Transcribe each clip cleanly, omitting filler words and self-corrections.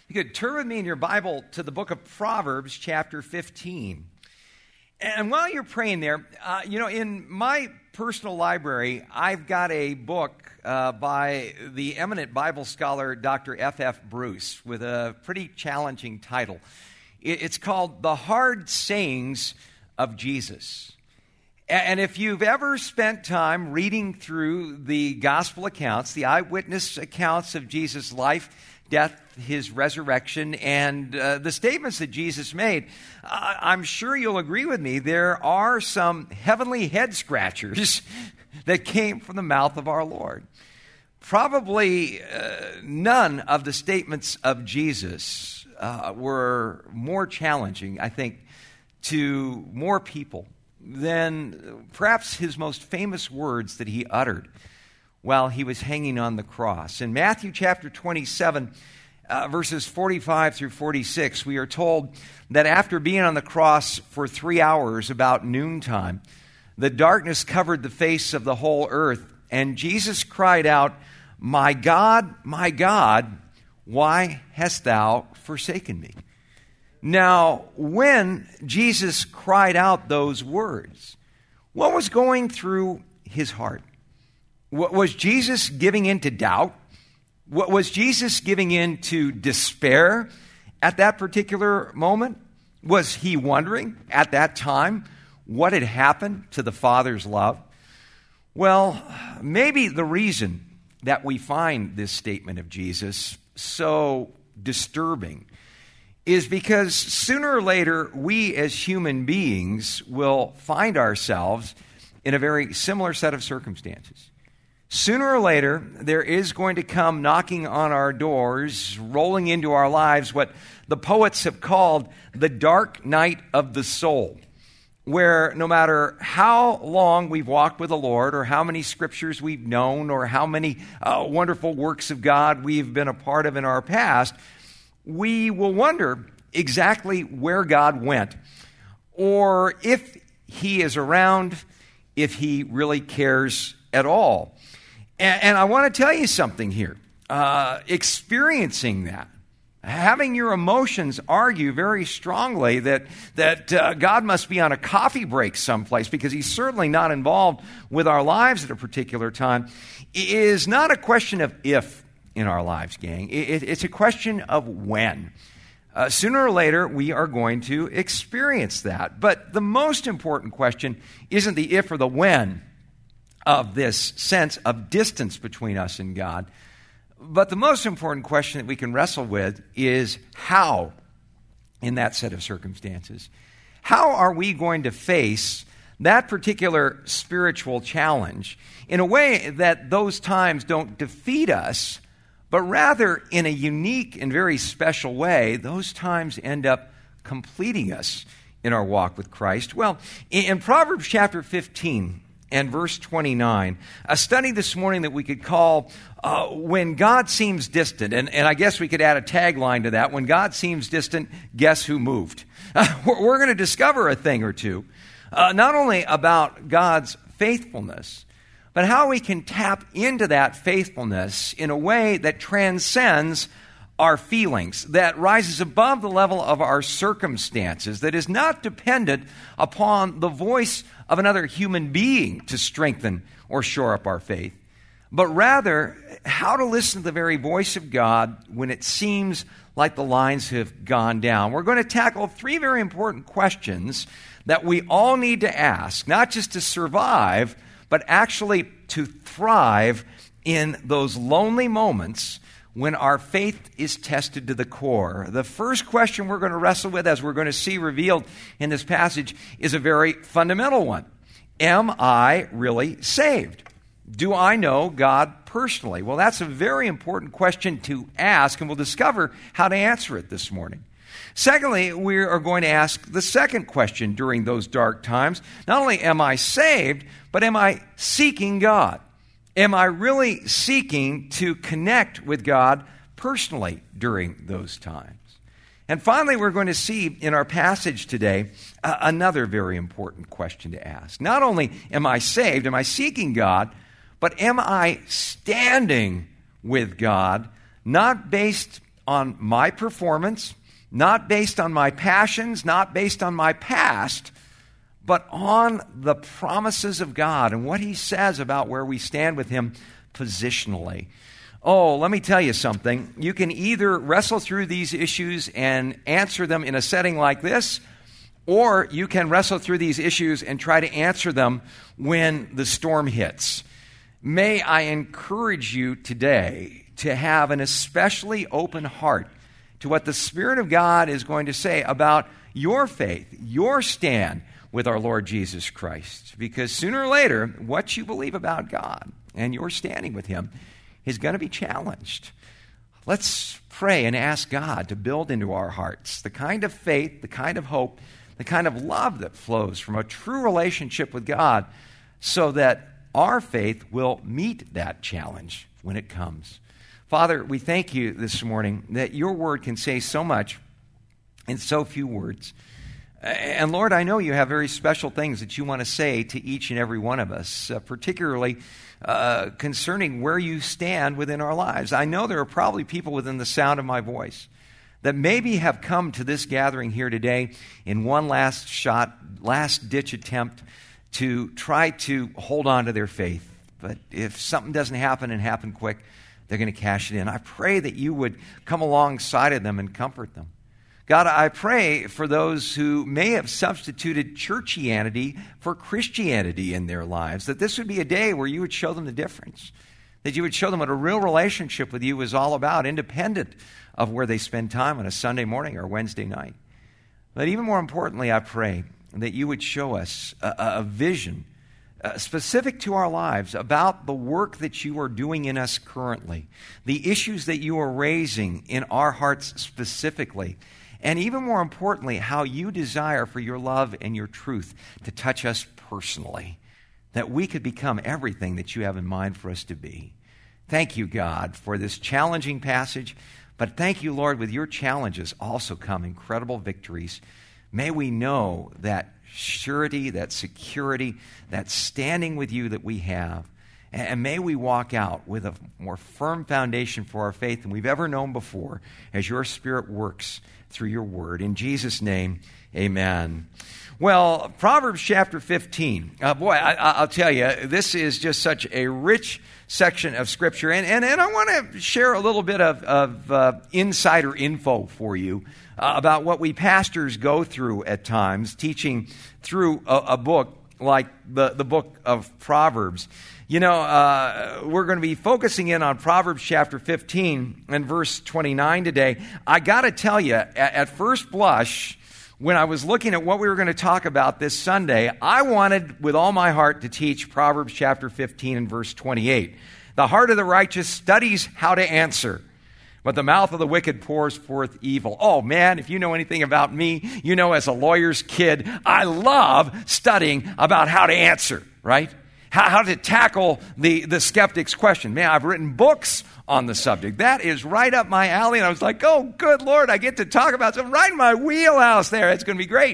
You could turn with me in your Bible to the book of Proverbs, chapter 15. And while you're praying there, in my personal library, I've got a book by the eminent Bible scholar, Dr. F.F. Bruce, with a pretty challenging title. It's called The Hard Sayings of Jesus. And if you've ever spent time reading through the gospel accounts, the eyewitness accounts of Jesus' life, death, his resurrection, and the statements that Jesus made, I'm sure you'll agree with me, there are some heavenly head scratchers that came from the mouth of our Lord. Probably none of the statements of Jesus were more challenging, I think, to more people than perhaps his most famous words that he uttered while he was hanging on the cross. In Matthew chapter 27, verses 45 through 46, we are told that after being on the cross for 3 hours, about noontime, the darkness covered the face of the whole earth, and Jesus cried out, my God, why hast thou forsaken me?" Now, when Jesus cried out those words, what was going through his heart? Was Jesus giving in to doubt? Was Jesus giving in to despair at that particular moment? Was he wondering at that time what had happened to the Father's love? Well, maybe the reason that we find this statement of Jesus so disturbing is because sooner or later we as human beings will find ourselves in a very similar set of circumstances. Sooner or later, there is going to come knocking on our doors, rolling into our lives, what the poets have called the dark night of the soul, where no matter how long we've walked with the Lord, or how many scriptures we've known, or how many wonderful works of God we've been a part of in our past, we will wonder exactly where God went, or if he is around, if he really cares at all. And I want to tell you something here. Experiencing that, having your emotions argue very strongly that God must be on a coffee break someplace because he's certainly not involved with our lives at a particular time, is not a question of if in our lives, gang. It's a question of when. Sooner or later, we are going to experience that. But the most important question isn't the if or the when of this sense of distance between us and God. But the most important question that we can wrestle with is how, in that set of circumstances. How are we going to face that particular spiritual challenge in a way that those times don't defeat us, but rather in a unique and very special way, those times end up completing us in our walk with Christ? Well, in Proverbs chapter 15, and verse 29, a study this morning that we could call When God Seems Distant. And I guess we could add a tagline to that. When God seems distant, guess who moved? We're going to discover a thing or two, not only about God's faithfulness, but how we can tap into that faithfulness in a way that transcends our feelings, that rises above the level of our circumstances, that is not dependent upon the voice of another human being to strengthen or shore up our faith, but rather how to listen to the very voice of God when it seems like the lines have gone down. We're going to tackle 3 very important questions that we all need to ask, not just to survive, but actually to thrive in those lonely moments when our faith is tested to the core. The first question we're going to wrestle with, as we're going to see revealed in this passage, is a very fundamental one. Am I really saved? Do I know God personally? Well, that's a very important question to ask, and we'll discover how to answer it this morning. Secondly, we are going to ask the second question during those dark times. Not only am I saved, but am I seeking God? Am I really seeking to connect with God personally during those times? And finally, we're going to see in our passage today another very important question to ask. Not only am I saved, am I seeking God, but am I standing with God, not based on my performance, not based on my passions, not based on my past, but on the promises of God and what He says about where we stand with Him positionally. Oh, let me tell you something. You can either wrestle through these issues and answer them in a setting like this, or you can wrestle through these issues and try to answer them when the storm hits. May I encourage you today to have an especially open heart to what the Spirit of God is going to say about your faith, your stand with our Lord Jesus Christ. Because sooner or later, what you believe about God and your standing with Him is going to be challenged. Let's pray and ask God to build into our hearts the kind of faith, the kind of hope, the kind of love that flows from a true relationship with God, so that our faith will meet that challenge when it comes. Father, we thank You this morning that Your word can say so much in so few words. And Lord, I know You have very special things that You want to say to each and every one of us, particularly concerning where You stand within our lives. I know there are probably people within the sound of my voice that maybe have come to this gathering here today in one last shot, last-ditch attempt to try to hold on to their faith. But if something doesn't happen and happen quick, they're going to cash it in. I pray that You would come alongside of them and comfort them. God, I pray for those who may have substituted churchianity for Christianity in their lives, that this would be a day where You would show them the difference, that You would show them what a real relationship with You is all about, independent of where they spend time on a Sunday morning or Wednesday night. But even more importantly, I pray that You would show us a vision specific to our lives about the work that You are doing in us currently, the issues that You are raising in our hearts specifically, and even more importantly, how You desire for Your love and Your truth to touch us personally, that we could become everything that You have in mind for us to be. Thank You, God, for this challenging passage, but thank You, Lord, with Your challenges also come incredible victories. May we know that surety, that security, that standing with You that we have. And may we walk out with a more firm foundation for our faith than we've ever known before as Your Spirit works through Your word. In Jesus' name, amen. Well, Proverbs chapter 15. I'll tell you, this is just such a rich section of Scripture. And I want to share a little bit of insider info for you about what we pastors go through at times, teaching through a book like the book of Proverbs. You know, we're going to be focusing in on Proverbs chapter 15 and verse 29 today. I got to tell you, at first blush, when I was looking at what we were going to talk about this Sunday, I wanted with all my heart to teach Proverbs chapter 15 and verse 28. The heart of the righteous studies how to answer, but the mouth of the wicked pours forth evil. Oh man, if you know anything about me, you know as a lawyer's kid, I love studying about how to answer, right? How to tackle the skeptic's question. Man, I've written books on the subject. That is right up my alley. And I was like, oh, good Lord, I get to talk about something right in my wheelhouse there. It's going to be great.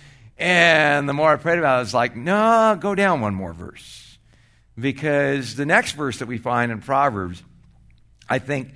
And the more I prayed about it, I was like, no, go down one more verse. Because the next verse that we find in Proverbs, I think,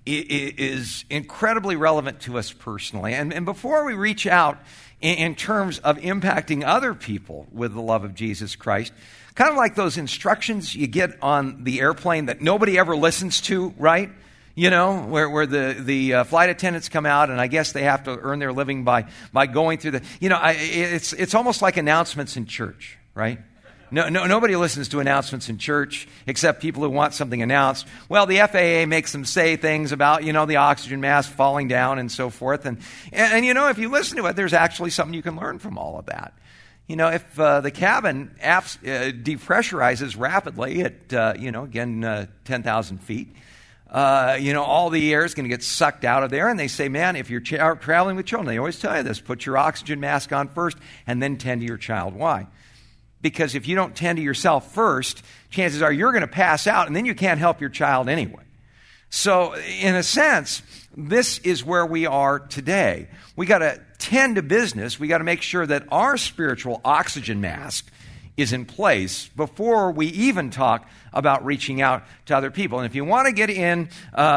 is incredibly relevant to us personally. And before we reach out in terms of impacting other people with the love of Jesus Christ, kind of like those instructions you get on the airplane that nobody ever listens to, right? You know, where the flight attendants come out, and I guess they have to earn their living by going through the, you know, it's almost like announcements in church, right? Nobody listens to announcements in church except people who want something announced. Well, the FAA makes them say things about, you know, the oxygen mask falling down and so forth. And you know, if you listen to it, there's actually something you can learn from all of that. You know, if the cabin depressurizes rapidly at, you know, again, 10,000 feet, you know, all the air is going to get sucked out of there. And they say, man, if you're traveling with children, they always tell you this, put your oxygen mask on first and then tend to your child. Why? Because if you don't tend to yourself first, chances are you're going to pass out and then you can't help your child anyway. So in a sense, this is where we are today. We got to tend to business. We got to make sure that our spiritual oxygen mask is in place before we even talk about reaching out to other people. And if you want to get in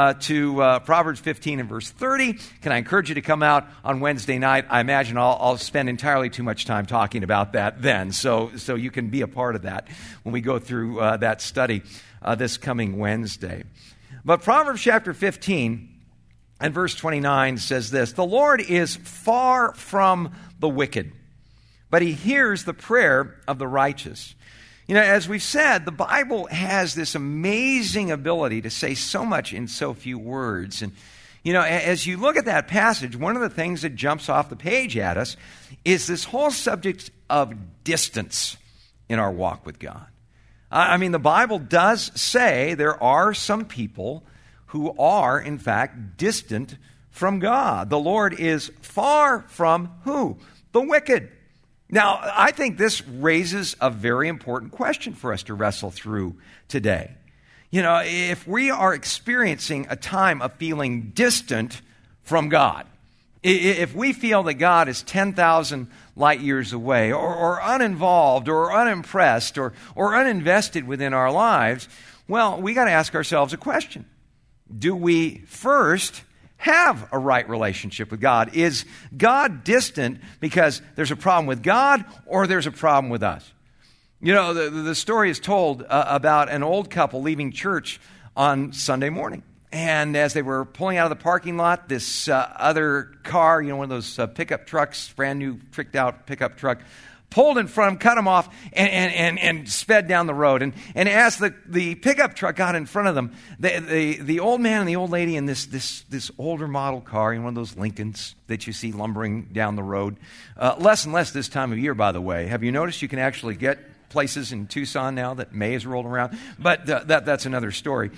to Proverbs 15 and verse 30, can I encourage you to come out on Wednesday night? I imagine I'll spend entirely too much time talking about that then, so you can be a part of that when we go through that study this coming Wednesday. But Proverbs chapter 15 and verse 29 says this: "The Lord is far from the wicked, but he hears the prayer of the righteous." You know, as we've said, the Bible has this amazing ability to say so much in so few words. And, you know, as you look at that passage, one of the things that jumps off the page at us is this whole subject of distance in our walk with God. I mean, the Bible does say there are some people who are, in fact, distant from God. The Lord is far from who? The wicked. Now, I think this raises a very important question for us to wrestle through today. You know, if we are experiencing a time of feeling distant from God, if we feel that God is 10,000 light years away, or uninvolved, or unimpressed, or uninvested within our lives, well, we got to ask ourselves a question. Do we first have a right relationship with God? Is God distant because there's a problem with God, or there's a problem with us? You know, the story is told about an old couple leaving church on Sunday morning. And as they were pulling out of the parking lot, this other car, you know, one of those pickup trucks, brand new tricked out pickup truck, pulled in front of them, cut them off, and sped down the road. And as the pickup truck got in front of them, the old man and the old lady in this older model car, in one of those Lincolns that you see lumbering down the road, less and less this time of year, by the way. Have you noticed you can actually get places in Tucson now that May has rolled around? But that's another story.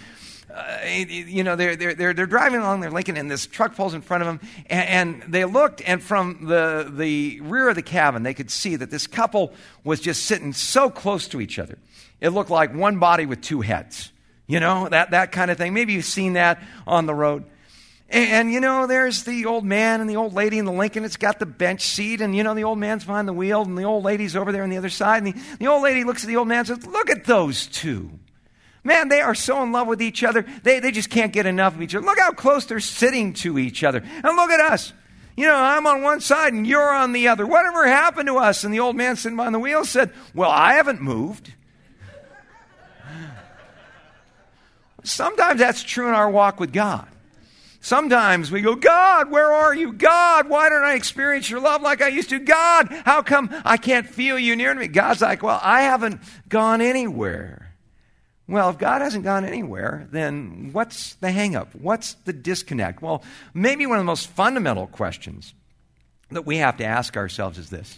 You know, they're driving along their Lincoln, and this truck pulls in front of them, and they looked, and from the rear of the cabin, they could see that this couple was just sitting so close to each other. It looked like one body with two heads, you know, that kind of thing. Maybe you've seen that on the road. And, you know, there's the old man and the old lady in the Lincoln. It's got the bench seat, and, you know, the old man's behind the wheel, and the old lady's over there on the other side, and the old lady looks at the old man and says, "Look at those two. Man, they are so in love with each other. They just can't get enough of each other. Look how close they're sitting to each other. And look at us. You know, I'm on one side and you're on the other. Whatever happened to us?" And the old man sitting behind the wheel said, "Well, I haven't moved." Sometimes that's true in our walk with God. Sometimes we go, "God, where are you? God, why don't I experience your love like I used to? God, how come I can't feel you near to me?" God's like, "Well, I haven't gone anywhere." Well, if God hasn't gone anywhere, then what's the hang-up? What's the disconnect? Well, maybe one of the most fundamental questions that we have to ask ourselves is this.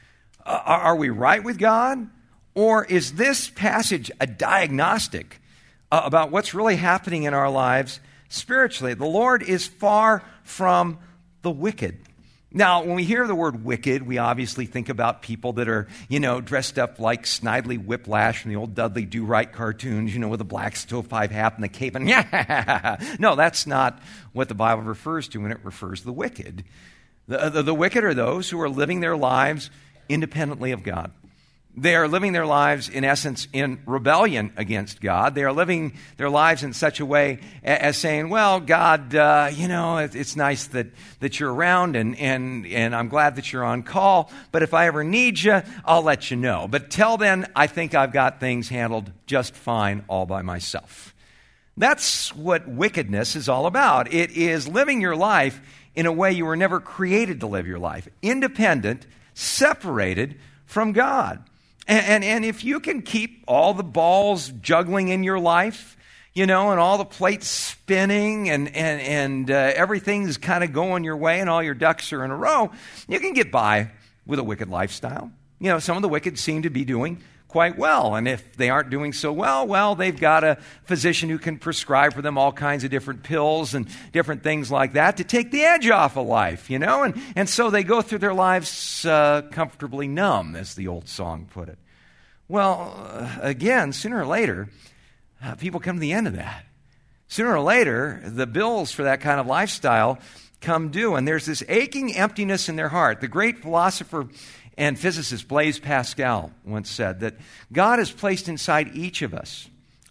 Are we right with God? Or is this passage a diagnostic about what's really happening in our lives spiritually? The Lord is far from the wicked. Now, when we hear the word wicked, we obviously think about people that are, you know, dressed up like Snidely Whiplash from the old Dudley Do-Right cartoons, you know, with a black stovepipe hat and the cape. And no, that's not what the Bible refers to when it refers to the wicked. The wicked are those who are living their lives independently of God. They are living their lives, in essence, in rebellion against God. They are living their lives in such a way as saying, "Well, God, you know, it's nice that you're around, and I'm glad that you're on call, but if I ever need you, I'll let you know. But till then, I think I've got things handled just fine all by myself." That's what wickedness is all about. It is living your life in a way you were never created to live your life, independent, separated from God. And if you can keep all the balls juggling in your life, you know, and all the plates spinning and everything's kind of going your way and all your ducks are in a row, you can get by with a wicked lifestyle. You know, some of the wicked seem to be doing quite well. And if they aren't doing so well, they've got a physician who can prescribe for them all kinds of different pills and different things like that to take the edge off of life, you know. And so they go through their lives comfortably numb, as the old song put it. Well, again, sooner or later, people come to the end of that. Sooner or later, the bills for that kind of lifestyle come due, and there's this aching emptiness in their heart. The great philosopher and physicist Blaise Pascal once said that God has placed inside each of us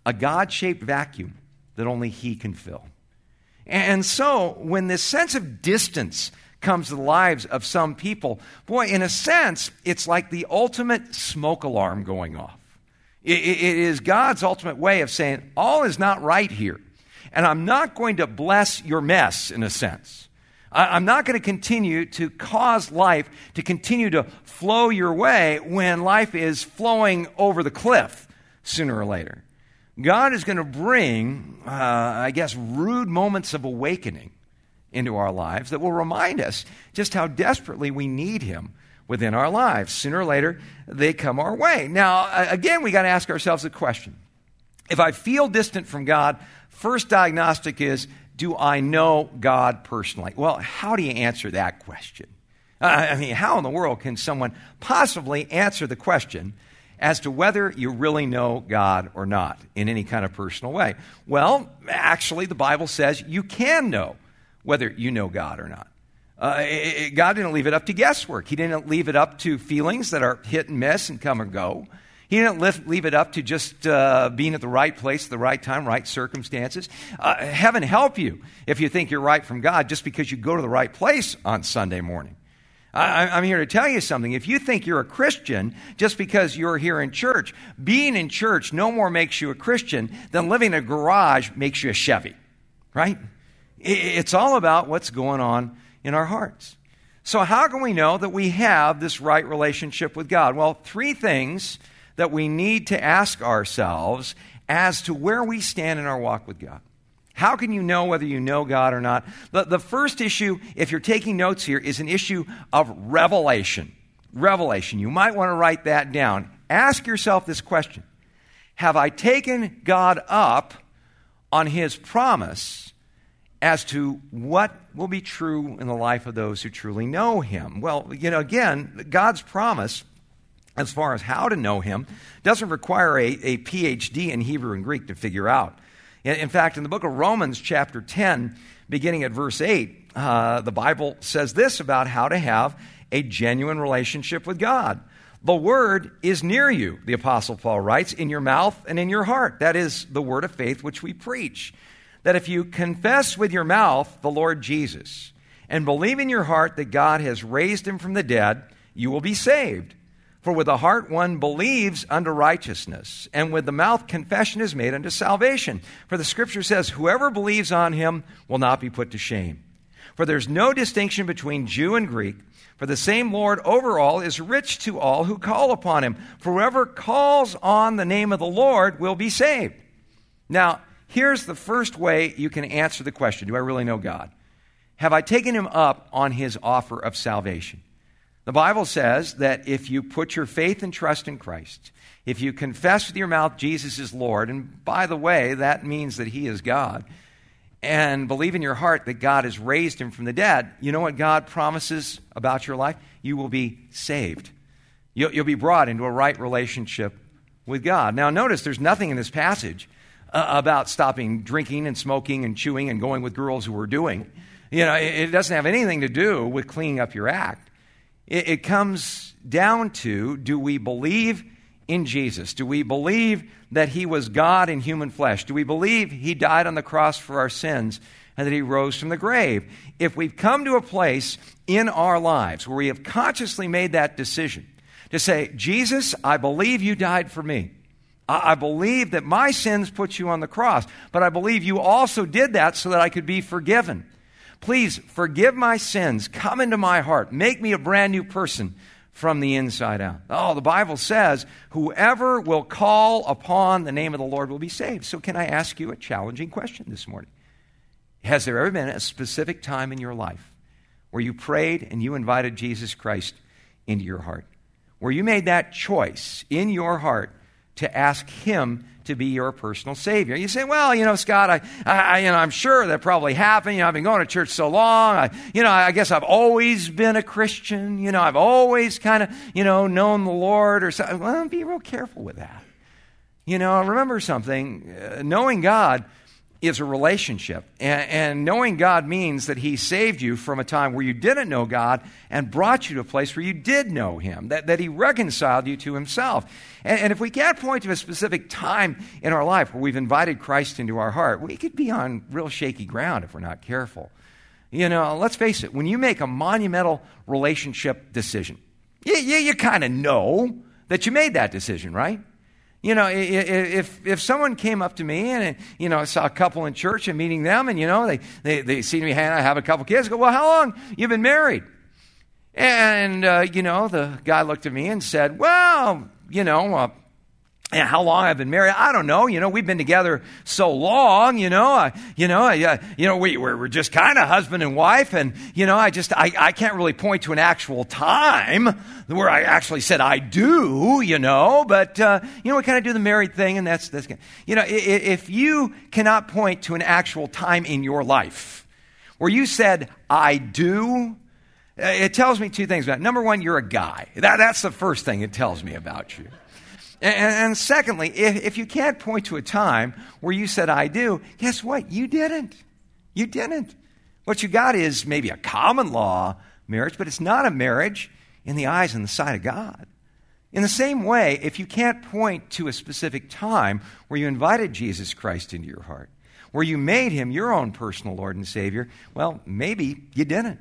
a God-shaped vacuum that only He can fill. And so, when this sense of distance comes to the lives of some people, boy, in a sense, it's like the ultimate smoke alarm going off. It is God's ultimate way of saying, all is not right here. And I'm not going to bless your mess, in a sense. I'm not going to continue to cause life to continue to flow your way when life is flowing over the cliff sooner or later. God is going to bring, rude moments of awakening into our lives that will remind us just how desperately we need Him within our lives. Sooner or later, they come our way. Now, again, we got to ask ourselves a question. If I feel distant from God, first diagnostic is, do I know God personally? Well, how do you answer that question? How in the world can someone possibly answer the question as to whether you really know God or not in any kind of personal way? Well, actually, the Bible says you can know whether you know God or not. God didn't leave it up to guesswork. He didn't leave it up to feelings that are hit and miss and come and go. He didn't leave it up to just being at the right place at the right time, right circumstances. Heaven help you if you think you're right from God just because you go to the right place on Sunday morning. I'm here to tell you something. If you think you're a Christian just because you're here in church, being in church no more makes you a Christian than living in a garage makes you a Chevy, right? It's all about what's going on in our hearts. So how can we know that we have this right relationship with God? Well, three things that we need to ask ourselves as to where we stand in our walk with God. How can you know whether you know God or not? The first issue, if you're taking notes here, is an issue of revelation. Revelation. You might want to write that down. Ask yourself this question. Have I taken God up on His promise as to what will be true in the life of those who truly know Him? Well, again, God's promise, as far as how to know Him, doesn't require a PhD in Hebrew and Greek to figure out. In fact, in the book of Romans, chapter 10, beginning at verse 8, the Bible says this about how to have a genuine relationship with God. The word is near you, the Apostle Paul writes, in your mouth and in your heart. That is the word of faith which we preach. That if you confess with your mouth the Lord Jesus and believe in your heart that God has raised Him from the dead, you will be saved. For with the heart one believes unto righteousness, and with the mouth confession is made unto salvation. For the Scripture says, whoever believes on Him will not be put to shame. For there's no distinction between Jew and Greek, for the same Lord over all is rich to all who call upon Him. For whoever calls on the name of the Lord will be saved. Now, here's the first way you can answer the question, do I really know God? Have I taken Him up on His offer of salvation? The Bible says that if you put your faith and trust in Christ, if you confess with your mouth Jesus is Lord, and by the way, that means that He is God, and believe in your heart that God has raised Him from the dead, you know what God promises about your life? You will be saved. You'll be brought into a right relationship with God. Now notice there's nothing in this passage about stopping drinking and smoking and chewing and going with girls who are doing. It doesn't have anything to do with cleaning up your act. It comes down to, do we believe in Jesus? Do we believe that He was God in human flesh? Do we believe He died on the cross for our sins and that He rose from the grave? If we've come to a place in our lives where we have consciously made that decision to say, Jesus, I believe You died for me. I believe that my sins put You on the cross, but I believe You also did that so that I could be forgiven. Please forgive my sins. Come into my heart. Make me a brand new person from the inside out. Oh, the Bible says, whoever will call upon the name of the Lord will be saved. So can I ask you a challenging question this morning? Has there ever been a specific time in your life where you prayed and you invited Jesus Christ into your heart? Where you made that choice in your heart to ask Him to be your personal Savior. You say, well, Scott, I'm sure that probably happened. I've been going to church so long. I guess I've always been a Christian. I've always kind of, known the Lord or something. Well, be real careful with that. Remember something. Knowing God is a relationship. And knowing God means that he saved you from a time where you didn't know God and brought you to a place where you did know him, that he reconciled you to himself. And if we can't point to a specific time in our life where we've invited Christ into our heart, we could be on real shaky ground if we're not careful. You know, let's face it, when you make a monumental relationship decision, you kind of know that you made that decision, right? You know, if someone came up to me and, you know, I saw a couple in church and meeting them and, you know, they see me, I have a couple kids, go, well, how long you been married? And, you know, the guy looked at me and said, well, you know, how long I've been married, I don't know. You know, we've been together so long. We're just kind of husband and wife, and you know, I can't really point to an actual time where I actually said I do. You know, but you know, we kind of do the married thing, and that's you know, if you cannot point to an actual time in your life where you said I do, it tells me two things about it. Number one, you're a guy. That's the first thing it tells me about you. And secondly, if you can't point to a time where you said, I do, guess what? You didn't. You didn't. What you got is maybe a common law marriage, but it's not a marriage in the eyes and the sight of God. In the same way, if you can't point to a specific time where you invited Jesus Christ into your heart, where you made him your own personal Lord and Savior, well, maybe you didn't.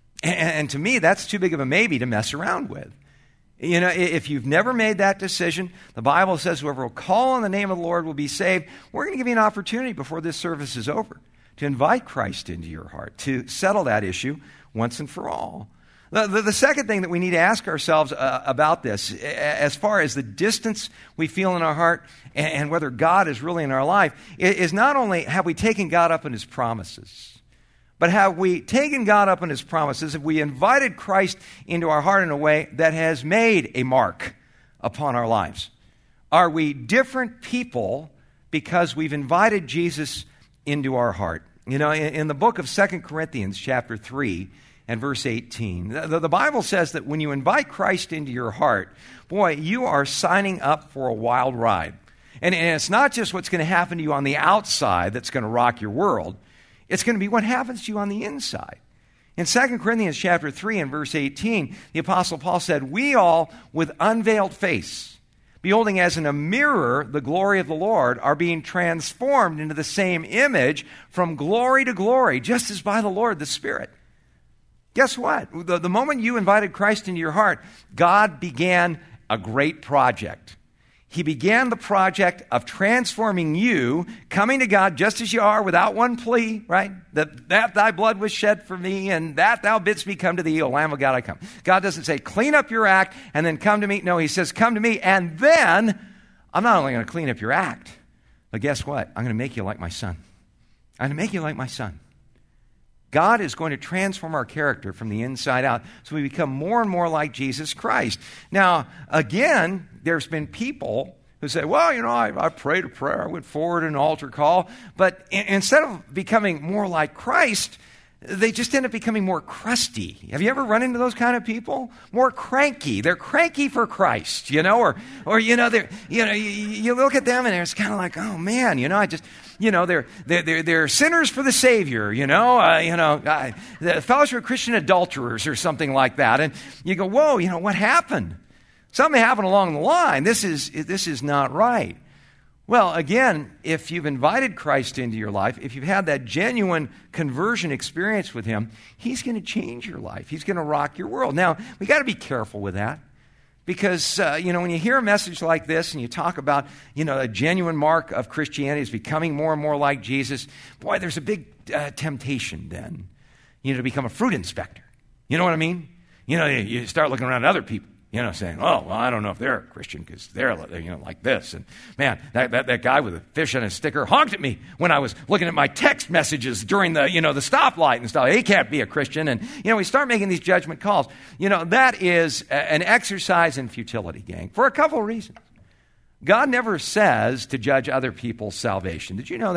And to me, that's too big of a maybe to mess around with. You know, if you've never made that decision, the Bible says whoever will call on the name of the Lord will be saved. We're going to give you an opportunity before this service is over to invite Christ into your heart, to settle that issue once and for all. The second thing that we need to ask ourselves about this, as far as the distance we feel in our heart and whether God is really in our life, is not only have we taken God up on his promises, but have we taken God up on his promises? Have we invited Christ into our heart in a way that has made a mark upon our lives? Are we different people because we've invited Jesus into our heart? You know, in the book of 2 Corinthians chapter 3 and verse 18, the Bible says that when you invite Christ into your heart, boy, you are signing up for a wild ride. And it's not just what's going to happen to you on the outside that's going to rock your world. It's going to be what happens to you on the inside. In 2 Corinthians chapter 3 and verse 18, the Apostle Paul said, we all with unveiled face, beholding as in a mirror the glory of the Lord, are being transformed into the same image from glory to glory, just as by the Lord the Spirit. Guess what? The moment you invited Christ into your heart, God began a great project. He began the project of transforming you, coming to God just as you are without one plea, right? That thy blood was shed for me and that thou bidst me come to thee, O Lamb of God, I come. God doesn't say, clean up your act and then come to me. No, he says, come to me and then I'm not only going to clean up your act, but guess what? I'm going to make you like my son. I'm going to make you like my son. God is going to transform our character from the inside out so we become more and more like Jesus Christ. Now, again, there's been people who say, well, you know, I prayed a prayer, I went forward in an altar call, but instead of becoming more like Christ, they just end up becoming more crusty. Have you ever run into those kind of people? More cranky. They're cranky for Christ, you know, or you know, you look at them and it's kind of like, oh man, you know, they're sinners for the Savior, the Fellowship of Christian Adulterers or something like that. And you go, whoa, you know, what happened? Something happened along the line. This is not right. Well, again, if you've invited Christ into your life, if you've had that genuine conversion experience with him, he's going to change your life. He's going to rock your world. Now, we got to be careful with that because, when you hear a message like this and you talk about, a genuine mark of Christianity is becoming more and more like Jesus, boy, there's a big temptation then, to become a fruit inspector. You know what I mean? You start looking around at other people. Saying, oh, well, I don't know if they're a Christian because they're, like this. And man, that guy with a fish on his sticker honked at me when I was looking at my text messages during the stoplight and stuff. He can't be a Christian. And, we start making these judgment calls. That is an exercise in futility, gang, for a couple of reasons. God never says to judge other people's salvation. Did you know that?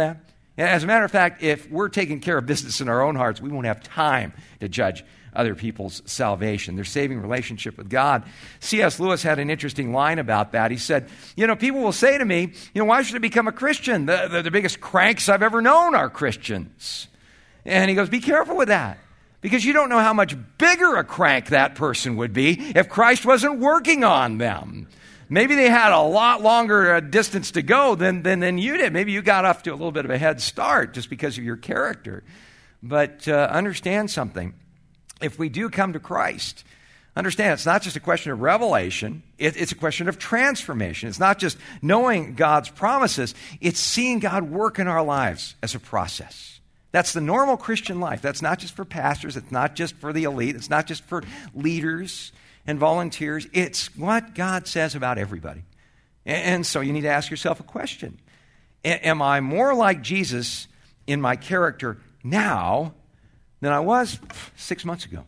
As a matter of fact, if we're taking care of business in our own hearts, we won't have time to judge other people's salvation, their saving relationship with God. C.S. Lewis had an interesting line about that. He said, people will say to me, why should I become a Christian? The biggest cranks I've ever known are Christians. And he goes, be careful with that, because you don't know how much bigger a crank that person would be if Christ wasn't working on them. Maybe they had a lot longer distance to go than you did. Maybe you got off to a little bit of a head start just because of your character. But understand something. If we do come to Christ, understand it's not just a question of revelation. It's a question of transformation. It's not just knowing God's promises. It's seeing God work in our lives as a process. That's the normal Christian life. That's not just for pastors. It's not just for the elite. It's not just for leaders and volunteers. It's what God says about everybody. And so you need to ask yourself a question. Am I more like Jesus in my character now than I was 6 months ago,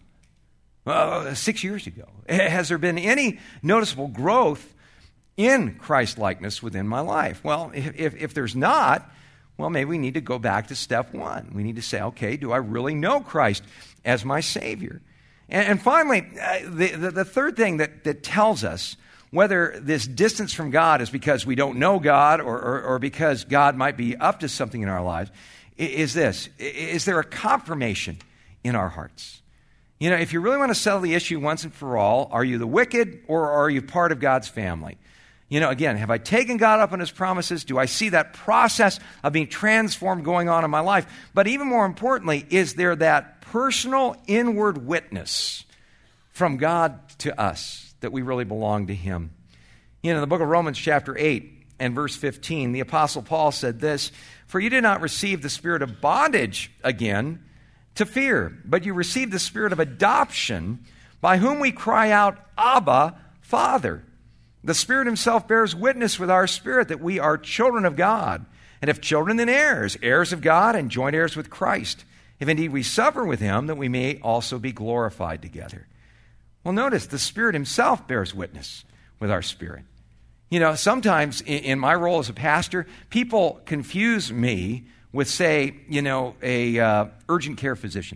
6 years ago? Has there been any noticeable growth in Christ-likeness within my life? Well, if there's not, well, maybe we need to go back to step one. We need to say, okay, do I really know Christ as my Savior? And finally, the third thing that tells us whether this distance from God is because we don't know God or because God might be up to something in our lives is this. Is there a confirmation in our hearts? If you really want to settle the issue once and for all, are you the wicked or are you part of God's family? Again, have I taken God up on His promises? Do I see that process of being transformed going on in my life? But even more importantly, is there that personal inward witness from God to us that we really belong to Him? In the book of Romans chapter 8 and verse 15, the Apostle Paul said this, "For you did not receive the spirit of bondage again to fear, but you received the spirit of adoption, by whom we cry out, Abba, Father. The Spirit Himself bears witness with our spirit that we are children of God. And if children, then heirs, heirs of God and joint heirs with Christ. If indeed we suffer with Him, that we may also be glorified together." Well, notice the Spirit Himself bears witness with our spirit. Sometimes in my role as a pastor, people confuse me with, say, a urgent care physician.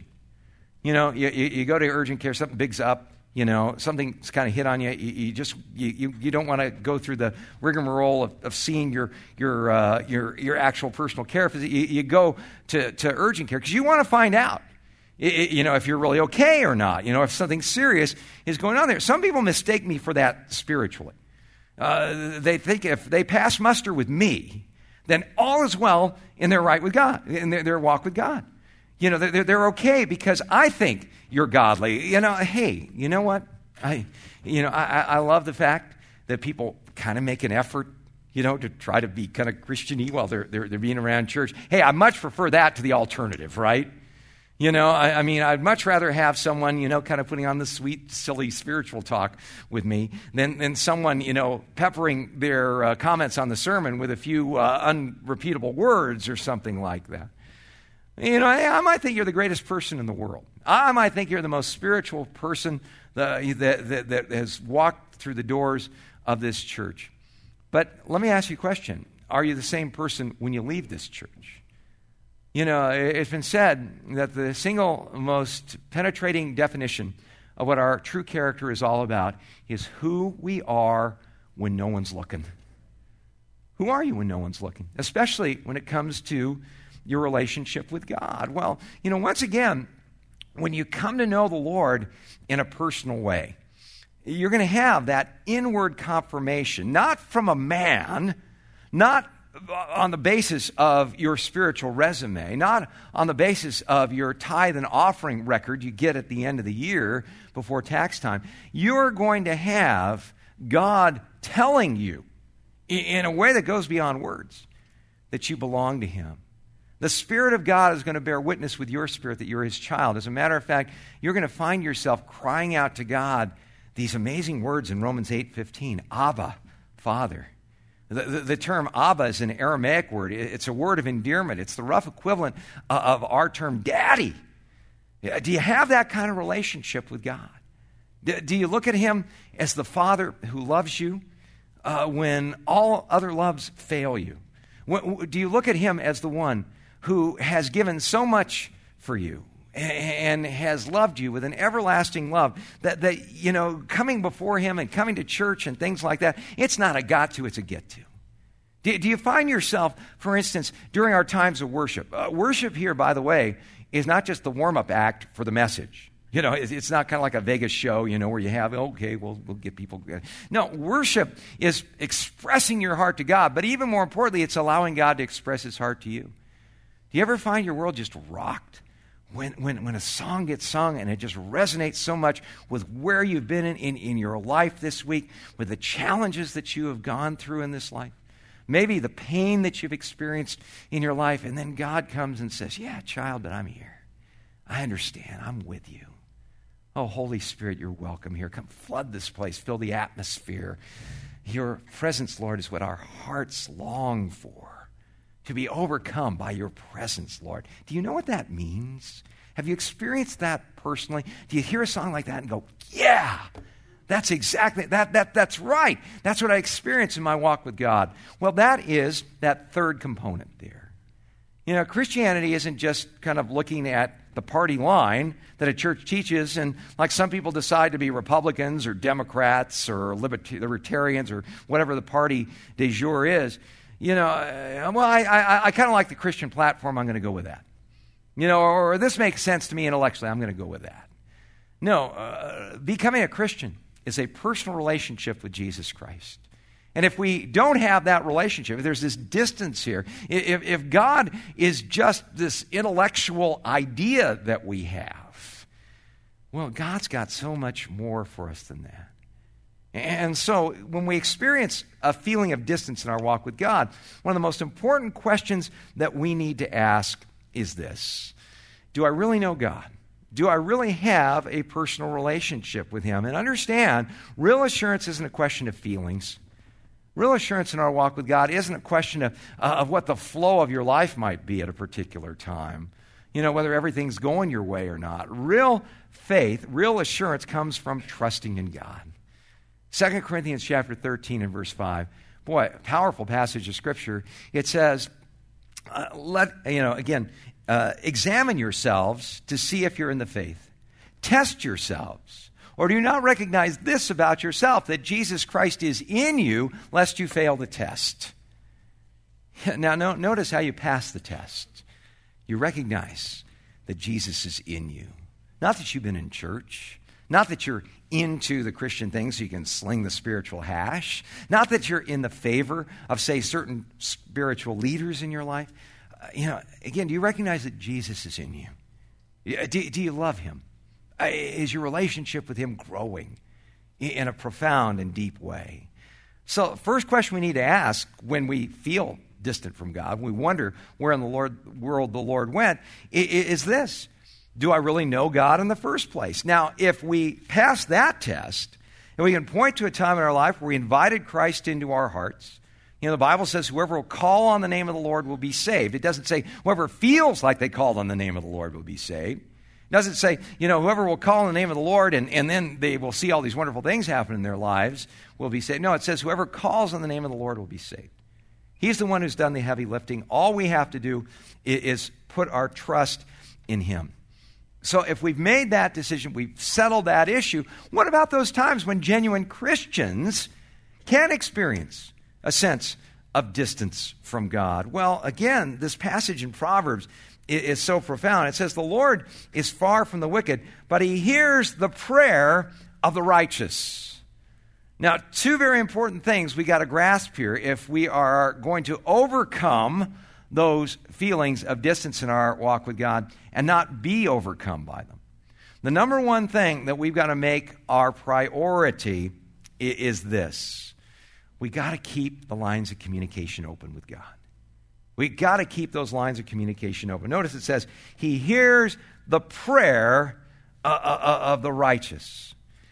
You go to urgent care, something big's up. Something's kind of hit on you. You don't want to go through the rigmarole of seeing your actual personal care physician. You go to urgent care because you want to find out, if you're really okay or not. If something serious is going on there. Some people mistake me for that spiritually. They think if they pass muster with me, then all is well in their right with God, in their walk with God. They're okay because I think you're godly. Hey, you know what? I love the fact that people kind of make an effort, to try to be kind of Christian-y while they're being around church. Hey, I much prefer that to the alternative, right? I'd much rather have someone, kind of putting on the sweet, silly spiritual talk with me than someone, peppering their comments on the sermon with a few unrepeatable words or something like that. I might think you're the greatest person in the world. I might think you're the most spiritual person that has walked through the doors of this church. But let me ask you a question. Are you the same person when you leave this church? It's been said that the single most penetrating definition of what our true character is all about is who we are when no one's looking. Who are you when no one's looking? Especially when it comes to your relationship with God. Well, once again, when you come to know the Lord in a personal way, you're going to have that inward confirmation, not from a man, not on the basis of your spiritual resume, not on the basis of your tithe and offering record you get at the end of the year before tax time. You're going to have God telling you in a way that goes beyond words that you belong to Him. The Spirit of God is going to bear witness with your spirit that you're His child. As a matter of fact, you're going to find yourself crying out to God these amazing words in Romans 8:15, Abba, Father. The term Abba is an Aramaic word. It's a word of endearment. It's the rough equivalent of our term daddy. Do you have that kind of relationship with God? Do you look at Him as the Father who loves you when all other loves fail you? Do you look at Him as the one who has given so much for you and has loved you with an everlasting love, that coming before him and coming to church and things like that, it's not a got to, it's a get to. Do you find yourself, for instance, during our times of worship? Worship here, by the way, is not just the warm-up act for the message. It's not kind of like a Vegas show, where you have, okay, we'll get people. No, worship is expressing your heart to God, but even more importantly, it's allowing God to express his heart to you. Do you ever find your world just rocked when a song gets sung and it just resonates so much with where you've been in your life this week, with the challenges that you have gone through in this life? Maybe the pain that you've experienced in your life, and then God comes and says, yeah, child, but I'm here. I understand. I'm with you. Oh, Holy Spirit, you're welcome here. Come flood this place. Fill the atmosphere. Your presence, Lord, is what our hearts long for, to be overcome by your presence, Lord. Do you know what that means? Have you experienced that personally? Do you hear a song like that and go, yeah, that's exactly, that's right. That's what I experience in my walk with God. Well, that is that third component there. Christianity isn't just kind of looking at the party line that a church teaches, and like some people decide to be Republicans or Democrats or Libertarians or whatever the party du jour is. I kind of like the Christian platform, I'm going to go with that. Or this makes sense to me intellectually, I'm going to go with that. No, becoming a Christian is a personal relationship with Jesus Christ. And if we don't have that relationship, if there's this distance here, if God is just this intellectual idea that we have, well, God's got so much more for us than that. And so when we experience a feeling of distance in our walk with God, one of the most important questions that we need to ask is this: do I really know God? Do I really have a personal relationship with him? And understand, real assurance isn't a question of feelings. Real assurance in our walk with God isn't a question of what the flow of your life might be at a particular time, whether everything's going your way or not. Real faith, real assurance comes from trusting in God. 2 Corinthians chapter 13 and verse 5, boy, powerful passage of Scripture. It says, examine yourselves to see if you're in the faith. Test yourselves. Or do you not recognize this about yourself, that Jesus Christ is in you, lest you fail the test? Now, notice how you pass the test. You recognize that Jesus is in you. Not that you've been in church. Not that you're into the Christian things so you can sling the spiritual hash. Not that you're in the favor of, say, certain spiritual leaders in your life. Again, do you recognize that Jesus is in you? Do you love him? Is your relationship with him growing in a profound and deep way? So first question we need to ask when we feel distant from God, when we wonder where in the world the Lord went, is this: do I really know God in the first place? Now, if we pass that test, and we can point to a time in our life where we invited Christ into our hearts, the Bible says whoever will call on the name of the Lord will be saved. It doesn't say whoever feels like they called on the name of the Lord will be saved. It doesn't say, whoever will call on the name of the Lord and then they will see all these wonderful things happen in their lives will be saved. No, it says whoever calls on the name of the Lord will be saved. He's the one who's done the heavy lifting. All we have to do is put our trust in him. So if we've made that decision, we've settled that issue, what about those times when genuine Christians can experience a sense of distance from God? Well, again, this passage in Proverbs is so profound. It says, the Lord is far from the wicked, but he hears the prayer of the righteous. Now, two very important things we got to grasp here if we are going to overcome those feelings of distance in our walk with God and not be overcome by them. The number one thing that we've got to make our priority is this: we got to keep the lines of communication open with God. We got to keep those lines of communication open. Notice it says, he hears the prayer of the righteous.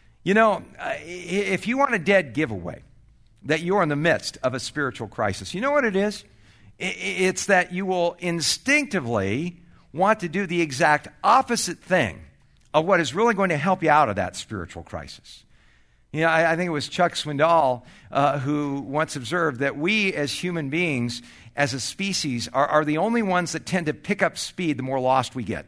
If you want a dead giveaway that you're in the midst of a spiritual crisis, you know what it is? It's that you will instinctively want to do the exact opposite thing of what is really going to help you out of that spiritual crisis. I think it was Chuck Swindoll who once observed that we as human beings, as a species, are the only ones that tend to pick up speed the more lost we get.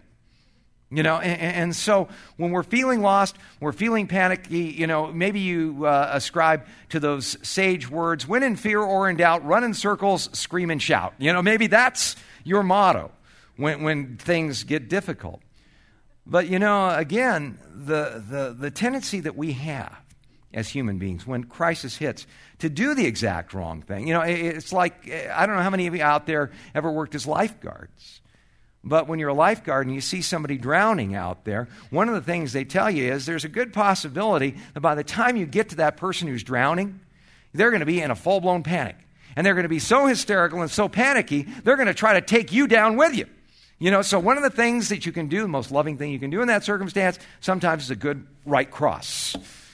And so when we're feeling lost, we're feeling panicky, maybe you ascribe to those sage words, when in fear or in doubt, run in circles, scream and shout. Maybe that's your motto when things get difficult. But, again, the tendency that we have as human beings when crisis hits to do the exact wrong thing. It's like, I don't know how many of you out there ever worked as lifeguards. But when you're a lifeguard and you see somebody drowning out there, one of the things they tell you is there's a good possibility that by the time you get to that person who's drowning, they're going to be in a full-blown panic. And they're going to be so hysterical and so panicky, they're going to try to take you down with you. So one of the things that you can do, the most loving thing you can do in that circumstance, sometimes is a good right cross.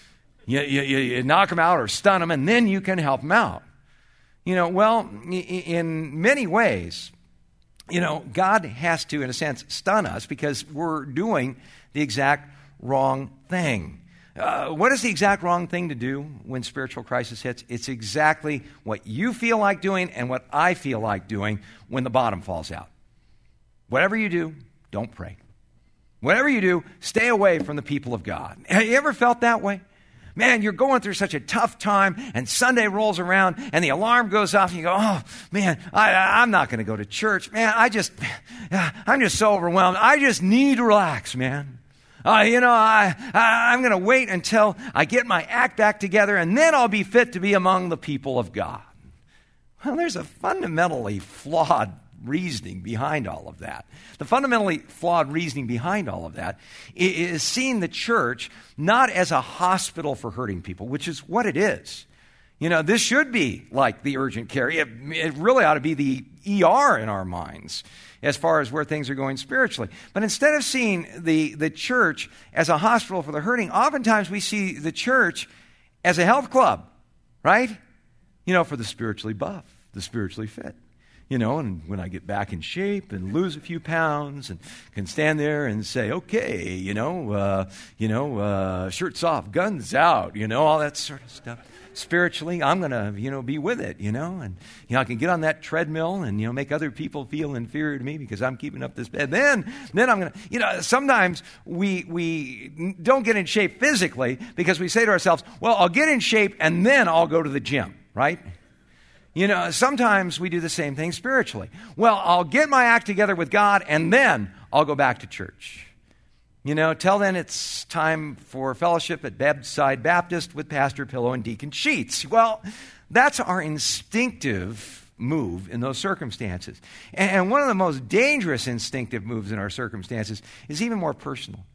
You knock them out or stun them, and then you can help them out. Well, in many ways, God has to, in a sense, stun us because we're doing the exact wrong thing. What is the exact wrong thing to do when spiritual crisis hits? It's exactly what you feel like doing and what I feel like doing when the bottom falls out. Whatever you do, don't pray. Whatever you do, stay away from the people of God. Have you ever felt that way? Man, you're going through such a tough time, and Sunday rolls around, and the alarm goes off, and you go, oh, man, I'm not going to go to church. Man, I'm just so overwhelmed. I just need to relax, man. I'm going to wait until I get my act back together, and then I'll be fit to be among the people of God. Well, there's a fundamentally flawed reasoning behind all of that. The fundamentally flawed reasoning behind all of that is seeing the church not as a hospital for hurting people, which is what it is. This should be like the urgent care. It really ought to be the ER in our minds as far as where things are going spiritually. But instead of seeing the church as a hospital for the hurting, oftentimes we see the church as a health club, right? For the spiritually buff, the spiritually fit. And when I get back in shape and lose a few pounds and can stand there and say, okay, shirts off, guns out, all that sort of stuff. Spiritually, I'm going to, be with it, and, I can get on that treadmill and, make other people feel inferior to me because I'm keeping up this bed. Then I'm going to, sometimes we don't get in shape physically because we say to ourselves, well, I'll get in shape and then I'll go to the gym, right? Sometimes we do the same thing spiritually. Well, I'll get my act together with God, and then I'll go back to church. Till then it's time for fellowship at Bedside Baptist with Pastor Pillow and Deacon Sheets. Well, that's our instinctive move in those circumstances. And one of the most dangerous instinctive moves in our circumstances is even more personal.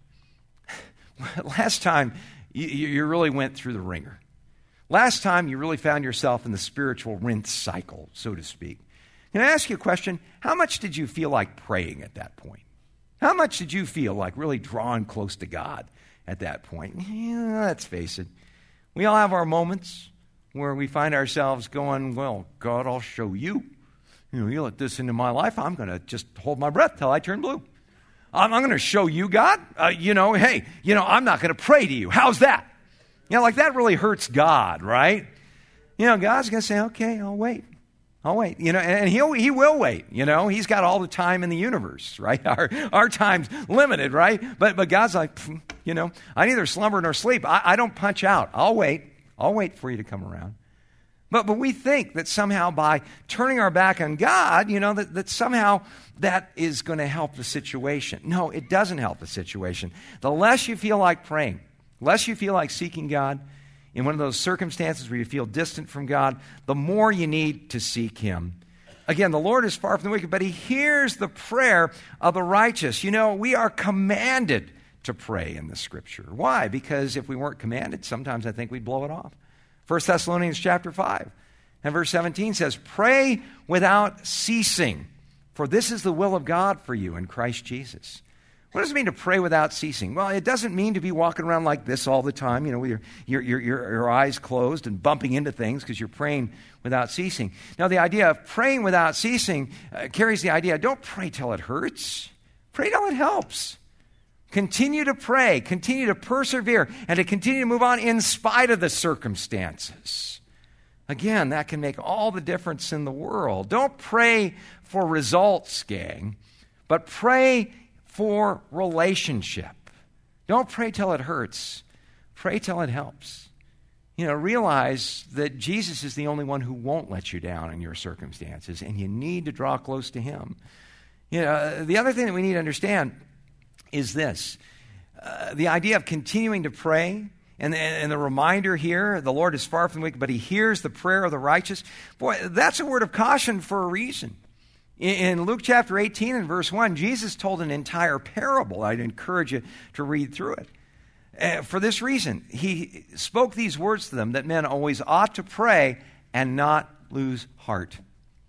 Last time you really went through the ringer. Last time you really found yourself in the spiritual rinse cycle, so to speak. Can I ask you a question? How much did you feel like praying at that point? How much did you feel like really drawn close to God at that point? Let's face it. We all have our moments where we find ourselves going, well, God, I'll show you. You let this into my life, I'm going to just hold my breath till I turn blue. I'm going to show you, God. I'm not going to pray to you. How's that? That really hurts God, right? God's going to say, okay, I'll wait. And he will wait. He's got all the time in the universe, right? Our time's limited, right? But God's like, I neither slumber nor sleep. I don't punch out. I'll wait for you to come around. But we think that somehow by turning our back on God, that somehow that is going to help the situation. No, it doesn't help the situation. The less you feel like praying, less you feel like seeking God in one of those circumstances where you feel distant from God, the more you need to seek Him. Again, the Lord is far from the wicked, but He hears the prayer of the righteous. We are commanded to pray in the Scripture. Why? Because if we weren't commanded, sometimes I think we'd blow it off. 1 Thessalonians chapter 5 and verse 17 says, pray without ceasing, for this is the will of God for you in Christ Jesus. What does it mean to pray without ceasing? Well, it doesn't mean to be walking around like this all the time, with your eyes closed and bumping into things because you're praying without ceasing. Now, the idea of praying without ceasing carries the idea, don't pray till it hurts. Pray till it helps. Continue to pray, continue to persevere, and to continue to move on in spite of the circumstances. Again, that can make all the difference in the world. Don't pray for results, gang, but pray for relationship. Don't pray till it hurts. Pray till it helps. Realize that Jesus is the only one who won't let you down in your circumstances, and you need to draw close to him. The other thing that we need to understand is this. The idea of continuing to pray, and the reminder here, the Lord is far from the wicked, but he hears the prayer of the righteous. Boy, that's a word of caution for a reason. In Luke chapter 18 and verse 1, Jesus told an entire parable. I'd encourage you to read through it. For this reason, he spoke these words to them, that men always ought to pray and not lose heart.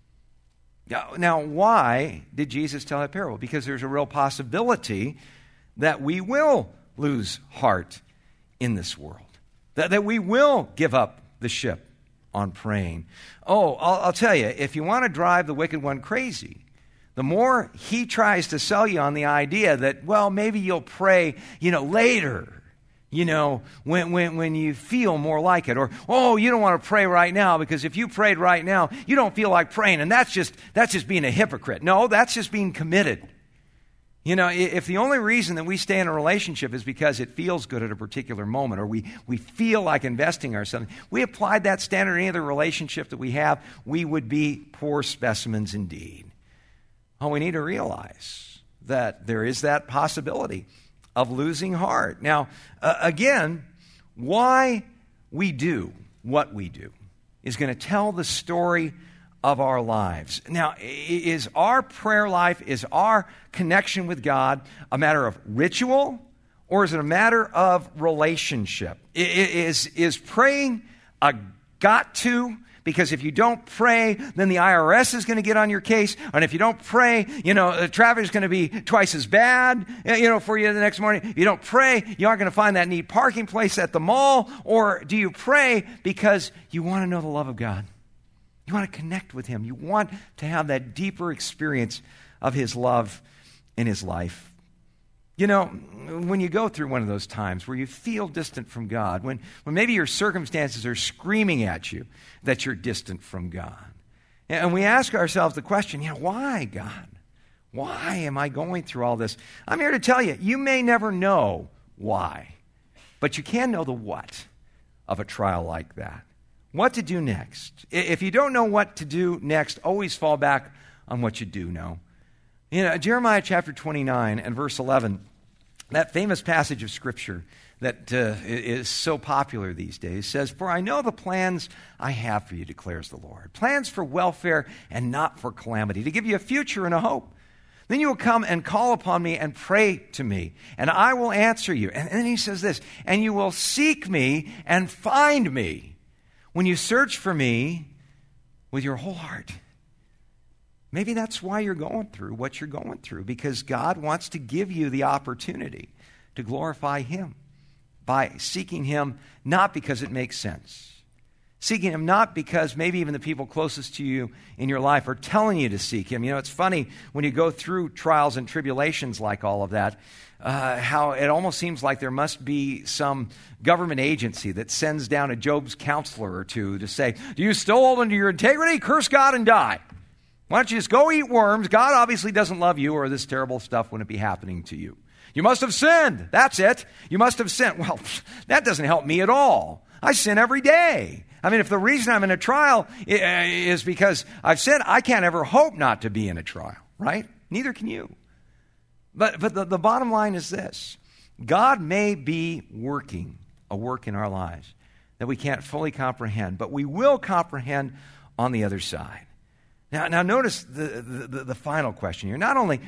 Now, why did Jesus tell that parable? Because there's a real possibility that we will lose heart in this world, that we will give up the ship on praying. I'll tell you, if you want to drive the wicked one crazy, the more he tries to sell you on the idea that, well, maybe you'll pray, later, when you feel more like it. Or, you don't want to pray right now because if you prayed right now, you don't feel like praying, and that's just being a hypocrite. No, that's just being committed. If the only reason that we stay in a relationship is because it feels good at a particular moment, or we feel like investing ourselves, we applied that standard to any other relationship that we have, we would be poor specimens indeed. We need to realize that there is that possibility of losing heart. Now, again, why we do what we do is going to tell the story of our lives. Now, is our prayer life, is our connection with God a matter of ritual, or is it a matter of relationship? Is praying a got to? Because if you don't pray, then the IRS is going to get on your case. And if you don't pray, the traffic is going to be twice as bad, for you the next morning. If you don't pray, you aren't going to find that neat parking place at the mall. Or do you pray because you want to know the love of God? You want to connect with him. You want to have that deeper experience of his love in his life. When you go through one of those times where you feel distant from God, when maybe your circumstances are screaming at you that you're distant from God, and we ask ourselves the question, why, God? Why am I going through all this? I'm here to tell you, you may never know why, but you can know the what of a trial like that. What to do next. If you don't know what to do next, always fall back on what you do know. Jeremiah chapter 29 and verse 11, that famous passage of Scripture that is so popular these days, says, "For I know the plans I have for you, declares the Lord. Plans for welfare and not for calamity, to give you a future and a hope. Then you will come and call upon me and pray to me, and I will answer you." And then he says this, "And you will seek me and find me when you search for me with your whole heart." Maybe that's why you're going through what you're going through, because God wants to give you the opportunity to glorify him by seeking him, not because it makes sense. Seeking him not because maybe even the people closest to you in your life are telling you to seek him. It's funny when you go through trials and tribulations like all of that, how it almost seems like there must be some government agency that sends down a Job's counselor or two to say, "Do you still hold onto your integrity? Curse God and die. Why don't you just go eat worms? God obviously doesn't love you, or this terrible stuff wouldn't be happening to you. You must have sinned. That's it. You must have sinned." Well, that doesn't help me at all. I sin every day. If the reason I'm in a trial is because I've sinned, I can't ever hope not to be in a trial, right? Neither can you. But the bottom line is this. God may be working a work in our lives that we can't fully comprehend, but we will comprehend on the other side. Now notice the final question here. Not only,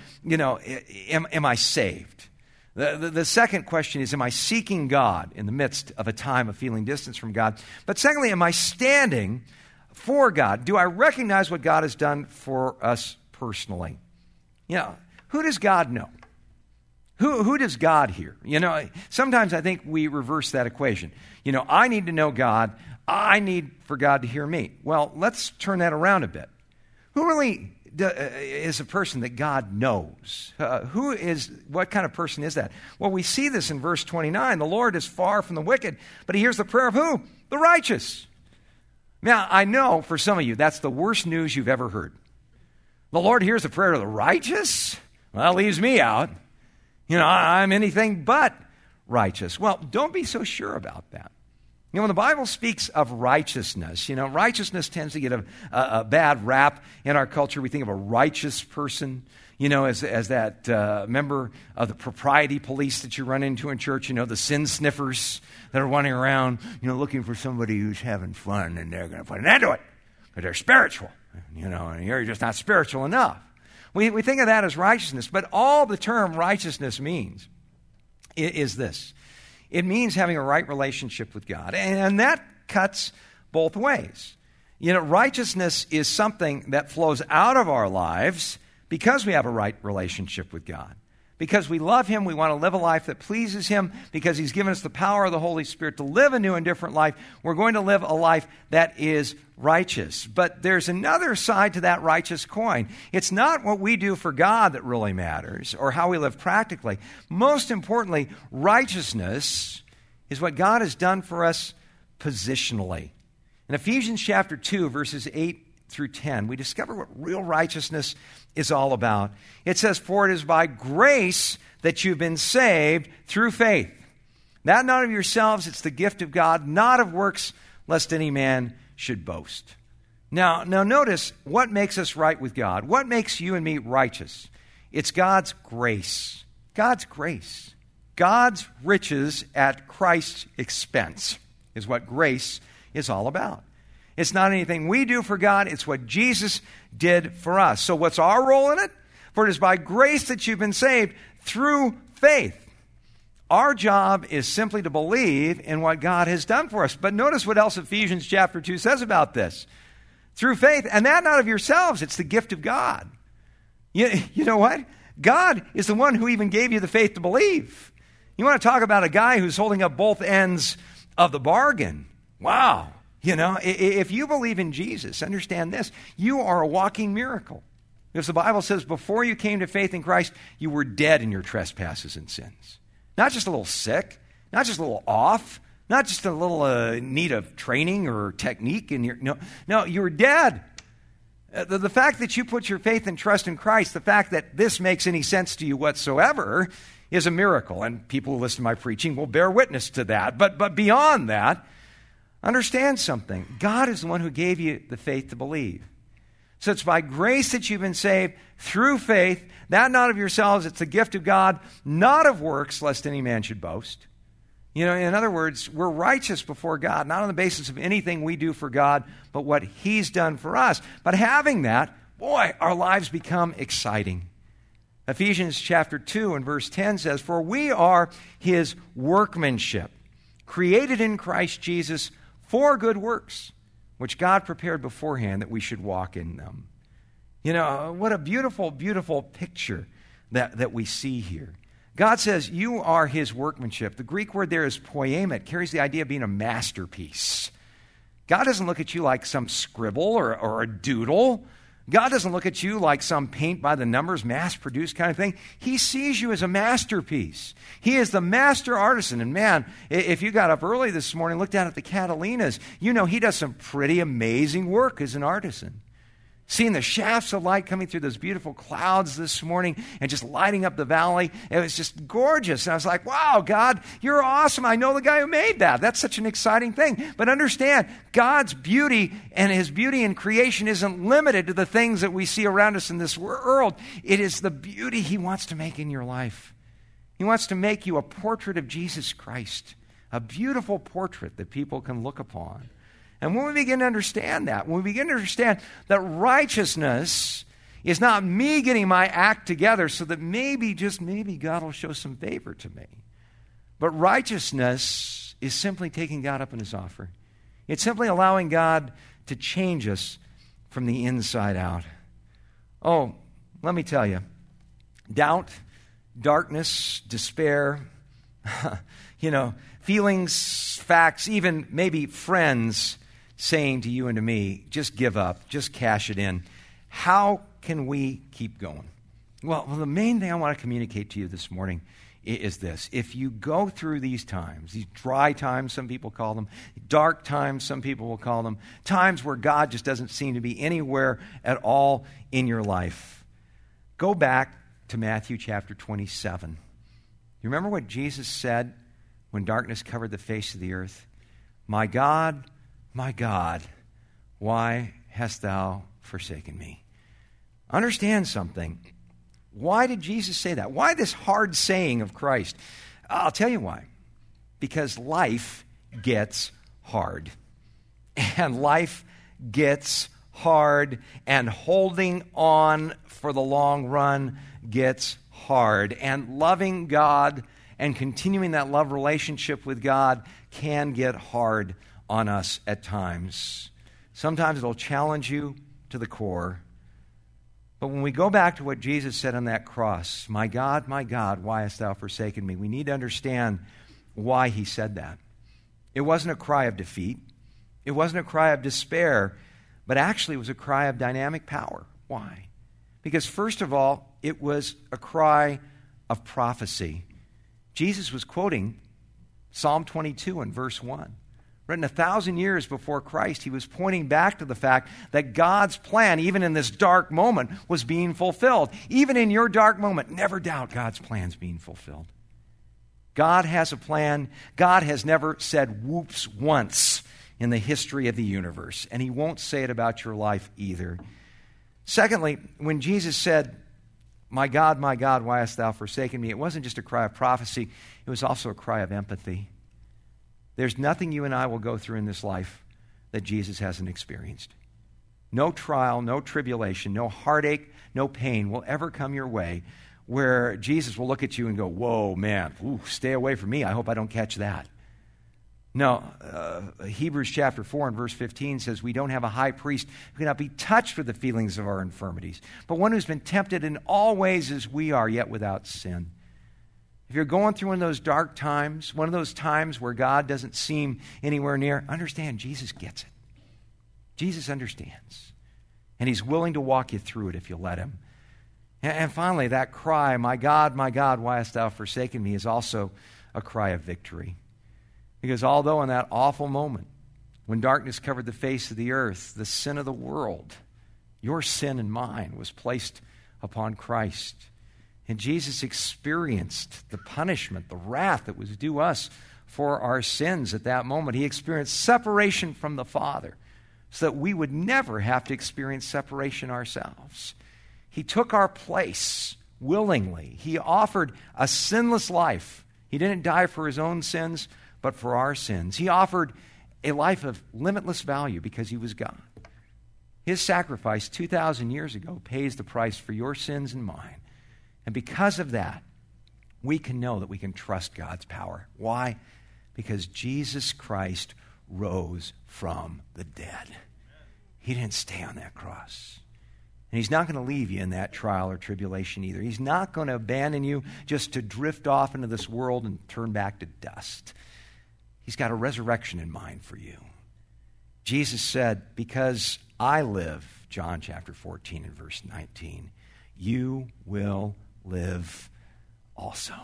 am I saved? The second question is, am I seeking God in the midst of a time of feeling distance from God? But secondly, am I standing for God? Do I recognize what God has done for us personally? Who does God know? Who does God hear? Sometimes I think we reverse that equation. I need to know God. I need for God to hear me. Well, let's turn that around a bit. Who really is a person that God knows? What kind of person is that? Well, we see this in verse 29. The Lord is far from the wicked, but he hears the prayer of who? The righteous. Now, I know for some of you, that's the worst news you've ever heard. The Lord hears the prayer of the righteous? Well, that leaves me out. I'm anything but righteous. Well, don't be so sure about that. When the Bible speaks of righteousness, righteousness tends to get a bad rap in our culture. We think of a righteous person, as that member of the propriety police that you run into in church, the sin sniffers that are running around, looking for somebody who's having fun, and they're going to put an end to it because they're spiritual, and you're just not spiritual enough. We think of that as righteousness, but all the term righteousness means is this. It means having a right relationship with God. And that cuts both ways. Righteousness is something that flows out of our lives because we have a right relationship with God. Because we love him, we want to live a life that pleases him, because he's given us the power of the Holy Spirit to live a new and different life. We're going to live a life that is righteous. But there's another side to that righteous coin. It's not what we do for God that really matters, or how we live practically. Most importantly, righteousness is what God has done for us positionally. In Ephesians chapter 2, verses 8 through 10, we discover what real righteousness is all about. It says, "For it is by grace that you've been saved through faith. That not of yourselves, it's the gift of God, not of works, lest any man should boast." Now notice what makes us right with God. What makes you and me righteous? It's God's grace. God's grace. God's riches at Christ's expense is what grace is all about. It's not anything we do for God. It's what Jesus did for us. So what's our role in it? For it is by grace that you've been saved through faith. Our job is simply to believe in what God has done for us. But notice what else Ephesians chapter 2 says about this. Through faith, and that not of yourselves. It's the gift of God. You know what? God is the one who even gave you the faith to believe. You want to talk about a guy who's holding up both ends of the bargain. Wow. If you believe in Jesus, understand this, you are a walking miracle. Because the Bible says before you came to faith in Christ, you were dead in your trespasses and sins. Not just a little sick, not just a little off, not just a little need of training or technique. No, you were dead. The fact that you put your faith and trust in Christ, the fact that this makes any sense to you whatsoever is a miracle. And people who listen to my preaching will bear witness to that. But beyond that, understand something. God is the one who gave you the faith to believe. So it's by grace that you've been saved through faith, that not of yourselves, it's the gift of God, not of works, lest any man should boast. In other words, we're righteous before God, not on the basis of anything we do for God, but what he's done for us. But having that, boy, our lives become exciting. Ephesians chapter 2 and verse 10 says, "For we are his workmanship, created in Christ Jesus for good works, which God prepared beforehand that we should walk in them." What a beautiful, beautiful picture that we see here. God says you are his workmanship. The Greek word there is poema. It carries the idea of being a masterpiece. God doesn't look at you like some scribble or a doodle. God doesn't look at you like some paint by the numbers, mass-produced kind of thing. He sees you as a masterpiece. He is the master artisan. And man, if you got up early this morning and looked down at the Catalinas, he does some pretty amazing work as an artisan. Seeing the shafts of light coming through those beautiful clouds this morning and just lighting up the valley, it was just gorgeous. And I was like, wow, God, you're awesome. I know the guy who made that. That's such an exciting thing. But understand, God's beauty and his beauty in creation isn't limited to the things that we see around us in this world. It is the beauty he wants to make in your life. He wants to make you a portrait of Jesus Christ, a beautiful portrait that people can look upon. And when we begin to understand that, when we begin to understand that righteousness is not me getting my act together so that maybe, just maybe, God will show some favor to me. But righteousness is simply taking God up in his offer. It's simply allowing God to change us from the inside out. Oh, let me tell you, doubt, darkness, despair, feelings, facts, even maybe friends saying to you and to me, just give up, just cash it in. How can we keep going? Well, the main thing I want to communicate to you this morning is this. If you go through these times, these dry times, some people call them, dark times, some people will call them, times where God just doesn't seem to be anywhere at all in your life, go back to Matthew chapter 27. You remember what Jesus said when darkness covered the face of the earth? My God, why hast thou forsaken me? Understand something. Why did Jesus say that? Why this hard saying of Christ? I'll tell you why. Because life gets hard. And life gets hard. And holding on for the long run gets hard. And loving God and continuing that love relationship with God can get hard on us at times. Sometimes it'll challenge you to the core. But when we go back to what Jesus said on that cross, my God, why hast thou forsaken me? We need to understand why he said that. It wasn't a cry of defeat. It wasn't a cry of despair, but actually it was a cry of dynamic power. Why? Because first of all, it was a cry of prophecy. Jesus was quoting Psalm 22 in verse 1. Written 1,000 years before Christ, he was pointing back to the fact that God's plan, even in this dark moment, was being fulfilled. Even in your dark moment, never doubt God's plan's being fulfilled. God has a plan. God has never said whoops once in the history of the universe, and he won't say it about your life either. Secondly, when Jesus said, my God, why hast thou forsaken me? It wasn't just a cry of prophecy. It was also a cry of empathy. There's nothing you and I will go through in this life that Jesus hasn't experienced. No trial, no tribulation, no heartache, no pain will ever come your way where Jesus will look at you and go, whoa, man, stay away from me. I hope I don't catch that. No, Hebrews chapter 4 and verse 15 says we don't have a high priest who cannot be touched with the feelings of our infirmities, but one who's been tempted in all ways as we are, yet without sin. If you're going through one of those dark times, one of those times where God doesn't seem anywhere near, understand Jesus gets it. Jesus understands. And he's willing to walk you through it if you let him. And finally, that cry, my God, why hast thou forsaken me, is also a cry of victory. Because although in that awful moment, when darkness covered the face of the earth, the sin of the world, your sin and mine, was placed upon Christ. And Jesus experienced the punishment, the wrath that was due us for our sins at that moment. He experienced separation from the Father so that we would never have to experience separation ourselves. He took our place willingly. He offered a sinless life. He didn't die for his own sins, but for our sins. He offered a life of limitless value because he was God. His sacrifice 2,000 years ago pays the price for your sins and mine. And because of that, we can know that we can trust God's power. Why? Because Jesus Christ rose from the dead. He didn't stay on that cross. And he's not going to leave you in that trial or tribulation either. He's not going to abandon you just to drift off into this world and turn back to dust. He's got a resurrection in mind for you. Jesus said, because I live, John chapter 14 and verse 19, you will live also.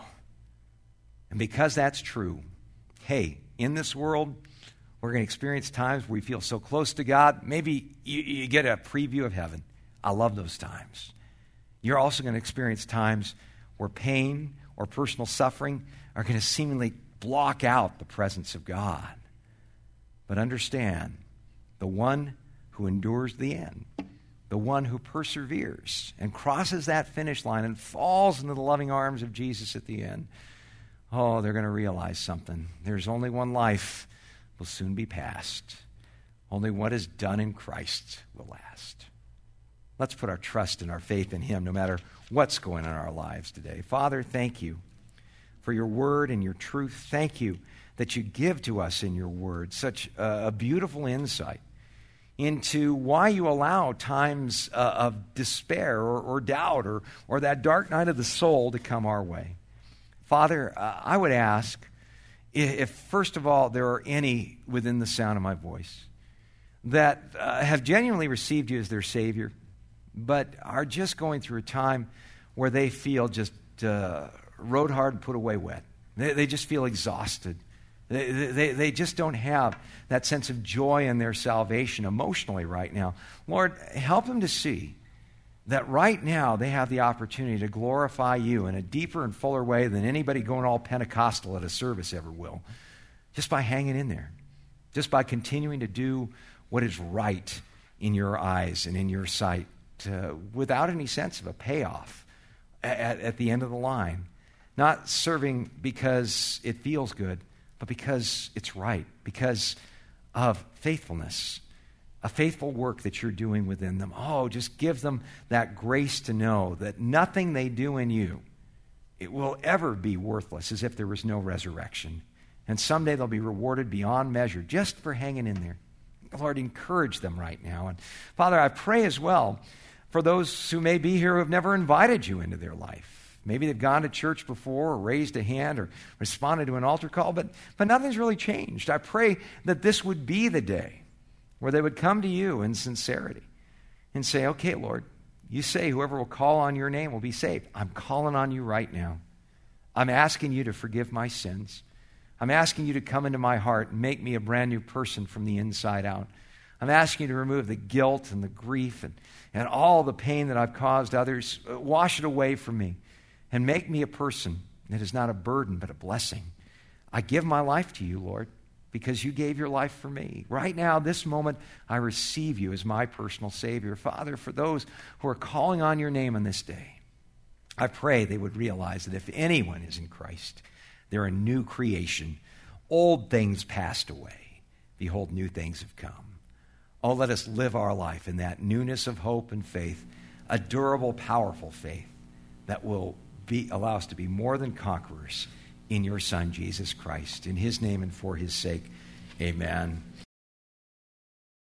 And because that's true, hey, in this world, we're going to experience times where we feel so close to God. Maybe you get a preview of heaven. I love those times. You're also going to experience times where pain or personal suffering are going to seemingly block out the presence of God. But understand, the one who endures the end, the one who perseveres and crosses that finish line and falls into the loving arms of Jesus at the end, oh, they're going to realize something. There's only one life will soon be past. Only what is done in Christ will last. Let's put our trust and our faith in him no matter what's going on in our lives today. Father, thank you for your word and your truth. Thank you that you give to us in your word such a beautiful insight into why you allow times of despair or doubt or that dark night of the soul to come our way. Father, I would ask if, first of all, there are any within the sound of my voice that have genuinely received you as their Savior, but are just going through a time where they feel just rode hard and put away wet. They just feel exhausted. They just don't have that sense of joy in their salvation emotionally right now. Lord, help them to see that right now they have the opportunity to glorify you in a deeper and fuller way than anybody going all Pentecostal at a service ever will, just by hanging in there, just by continuing to do what is right in your eyes and in your sight, without any sense of a payoff at the end of the line. Not serving because it feels good, but because it's right, because of faithfulness, a faithful work that you're doing within them. Oh, just give them that grace to know that nothing they do in you, it will ever be worthless, as if there was no resurrection. And someday they'll be rewarded beyond measure just for hanging in there. Lord, encourage them right now. And Father, I pray as well for those who may be here who have never invited you into their life. Maybe they've gone to church before or raised a hand or responded to an altar call, but nothing's really changed. I pray that this would be the day where they would come to you in sincerity and say, okay, Lord, you say whoever will call on your name will be saved. I'm calling on you right now. I'm asking you to forgive my sins. I'm asking you to come into my heart and make me a brand new person from the inside out. I'm asking you to remove the guilt and the grief and all the pain that I've caused others. Wash it away from me and make me a person that is not a burden but a blessing. I give my life to you, Lord, because you gave your life for me. Right now, this moment, I receive you as my personal Savior. Father, for those who are calling on your name on this day, I pray they would realize that if anyone is in Christ, they're a new creation. Old things passed away. Behold, new things have come. Oh, let us live our life in that newness of hope and faith, a durable, powerful faith that will allow us to be more than conquerors in your Son, Jesus Christ. In his name and for his sake, amen.